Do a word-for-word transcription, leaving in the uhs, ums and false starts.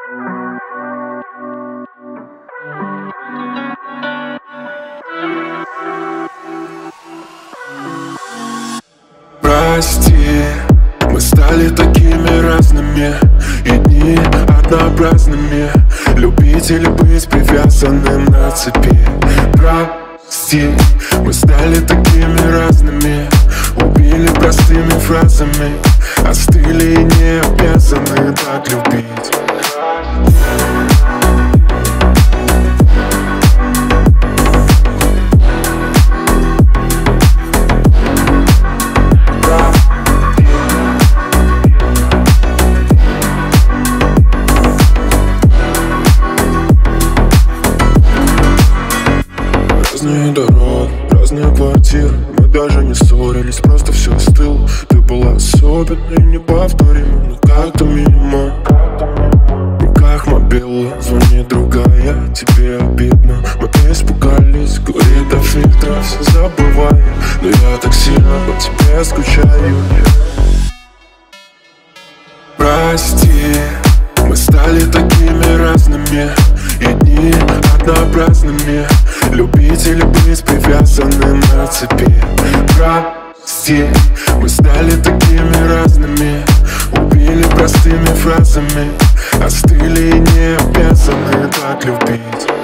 Прости, мы стали такими разными, и дни однообразными. Любить или быть привязанным на цепи. Прости, мы стали такими разными, убили простыми фразами, остыли и не обязаны так любить. Разные дороги, разные квартиры, мы даже не ссорились, просто все стыло. Ты была особенной, неповторимой, но как-то мимо. В руках мобила, звонит другая, тебе обидно. Мы испугались, говорит до фильтра, все забывая. Но я так сильно по тебе скучаю. Прости, мы стали такими разными, и дни однообразными. Любить или быть привязанным на цепи. Прости, мы стали такими разными, убили простыми фразами, остыли и не обязаны так любить.